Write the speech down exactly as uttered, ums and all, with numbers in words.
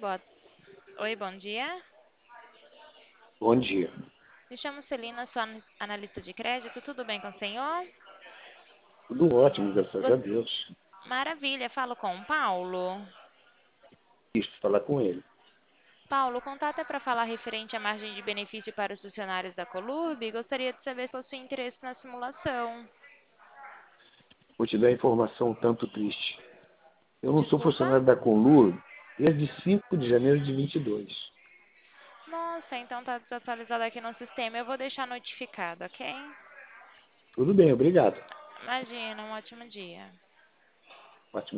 boa... Oi, bom dia. Bom dia. Me chamo Celina, sou an- analista de crédito. Tudo bem com o senhor? Tudo ótimo, graças a Gos- Deus. Maravilha, falo com o Paulo. Quis falar com ele. Paulo, o contato é para falar referente à margem de benefício para os funcionários da Colurb. Gostaria de saber se possui interesse na simulação. Vou te dar informação um tanto triste. Eu não sou Desculpa? funcionário da Conlur desde cinco de janeiro de vinte e dois. Nossa, então tá desatualizado aqui no sistema. Eu vou deixar notificado, ok? Tudo bem, obrigado. Imagina, um ótimo dia. Ótimo.